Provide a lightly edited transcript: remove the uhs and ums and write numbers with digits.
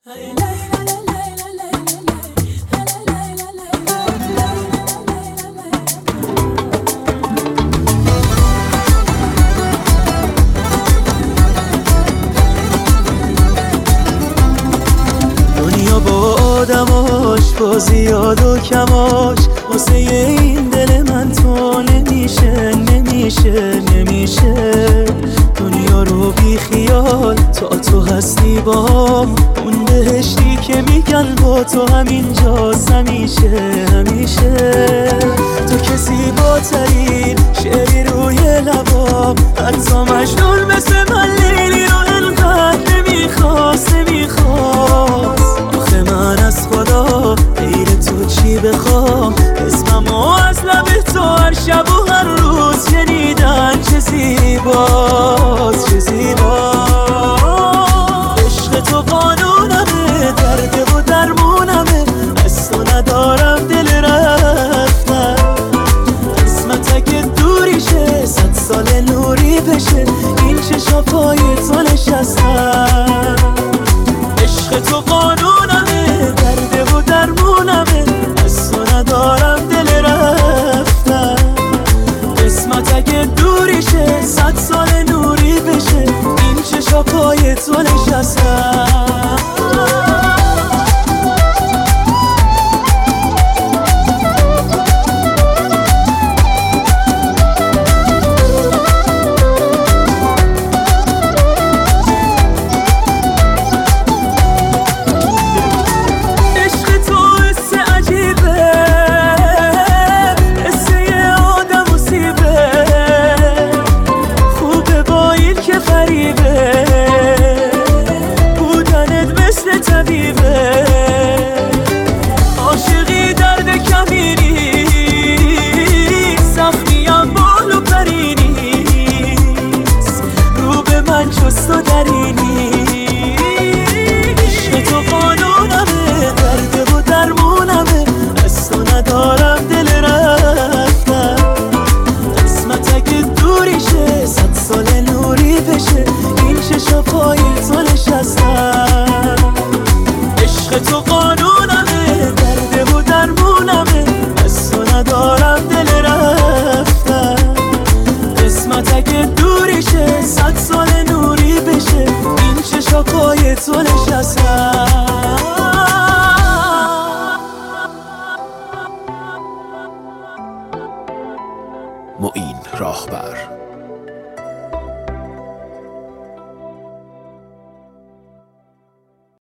دنیا با آدماش، با زیاد و کماش، واسه این دل من تو نمیشه. دنیا رو بی خیال تا تو هستی با اون بهشتی که میگن با تو همینجاست همیشه. تو که زیباترین شعری روی لبام، حتی مجنون مثل من لیلی رو انقدر نمیخواست. آخه من از خدا غیر تو چی بخوام؟ اسممو از لب تو هر شب و هر روز شنیدن چه زیباست. عشق تو قانونمه، درد و درمونمه، از تو ندارم دل رفتن. قسمت اگه دوری شه، 100 سال نوری بشه، این چشا پای تو نشستن. عشق تو قانونمه، درد و درمونمه، از تو ندارم دل رفتن. قسمت اگه دوری شه، 100 سال نوری بشه، این چشا پای تو نشستن. عاشقی درد کمی نیست، سختیم بال و پری نیست، رو به من جز تو دری نیست. عشق تو قانونمه، درد و درمونمه، از تو ندارم دل رفتن. قسمت اگه دوری شه، 100 سال نوری بشه، این چشا پای تو نشستن. عشق تو قانونمه، درد و درمونمه، از تو ندارم دل رفتن. قسمت اگه دوری شه، 100 سال نوری بشه، این چشا پای تو نشستن. معین راهبر